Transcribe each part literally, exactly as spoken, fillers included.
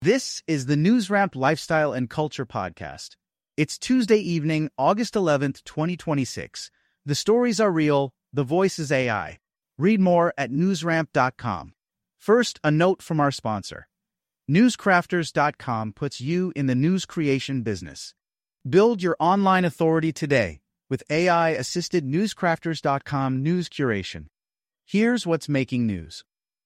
This is the NewsRamp Lifestyle and Culture Podcast. It's Tuesday evening, August eleventh, twenty twenty-six. The stories are real, the voice is A I. Read more at newsramp dot com. First, a note from our sponsor. newscrafters dot com puts you in the news creation business. Build your online authority today with A I-assisted newscrafters dot com news curation. Here's what's making news.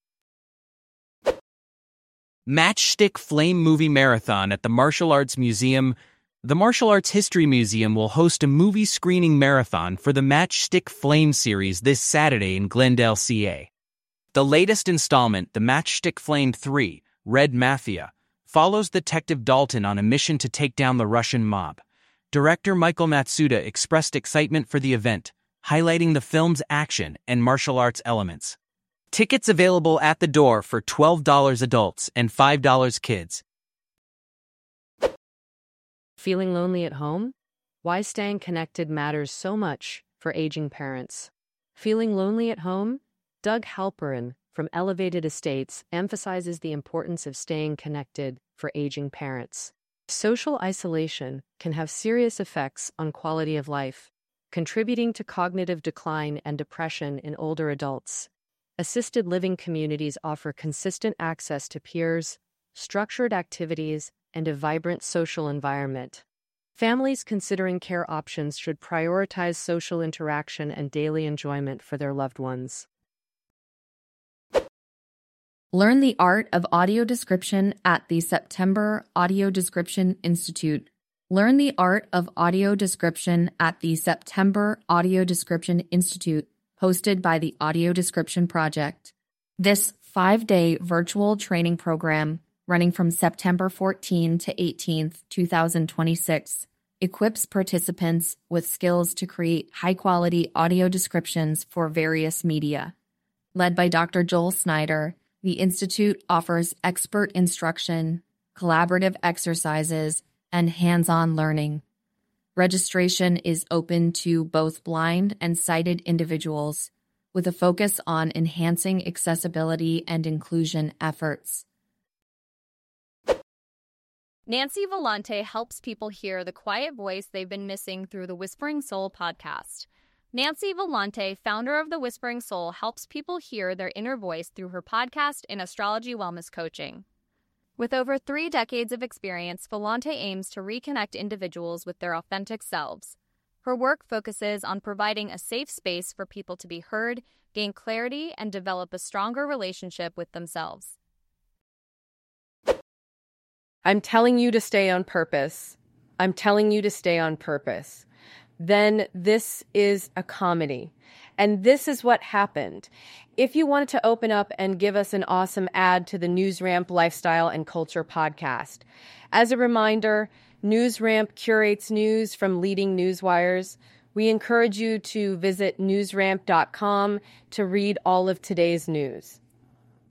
Matchstick Flame Movie Marathon at the Martial Arts Museum. The Martial Arts History Museum will host a movie screening marathon for the Matchstick Flame series this Saturday in Glendale, C A. The latest installment, the Matchstick Flame three, Red Mafia, follows Detective Dalton on a mission to take down the Russian mob. Director Michael Matsuda expressed excitement for the event, highlighting the film's action and martial arts elements. Tickets available at the door for twelve dollars adults and five dollars kids. Feeling lonely at home? Why staying connected matters so much for aging parents. Feeling lonely at home? Doug Halperin from Elevated Estates emphasizes the importance of staying connected for aging parents. Social isolation can have serious effects on quality of life, contributing to cognitive decline and depression in older adults. Assisted living communities offer consistent access to peers, structured activities, and a vibrant social environment. Families considering care options should prioritize social interaction and daily enjoyment for their loved ones. Learn the art of audio description at the September Audio Description Institute. Learn the art of audio description at the September Audio Description Institute, hosted by the Audio Description Project. This five-day virtual training program, running from September fourteenth to eighteenth, twenty twenty-six, equips participants with skills to create high-quality audio descriptions for various media. Led by Doctor Joel Snyder, the Institute offers expert instruction, collaborative exercises, and hands-on learning. Registration is open to both blind and sighted individuals, with a focus on enhancing accessibility and inclusion efforts. Nancy Volante helps people hear the quiet voice they've been missing through the Whispering Soul podcast. Nancy Volante, founder of the Whispering Soul, helps people hear their inner voice through her podcast and astrology wellness coaching. With over three decades of experience, Volante aims to reconnect individuals with their authentic selves. Her work focuses on providing a safe space for people to be heard, gain clarity, and develop a stronger relationship with themselves. I'm telling you to stay on purpose. I'm telling you to stay on purpose. Then this is a comedy. And this is what happened. If you wanted to open up and give us an awesome ad to the NewsRamp Lifestyle and Culture podcast. As a reminder, NewsRamp curates news from leading news wires. We encourage you to visit newsramp dot com to read all of today's news.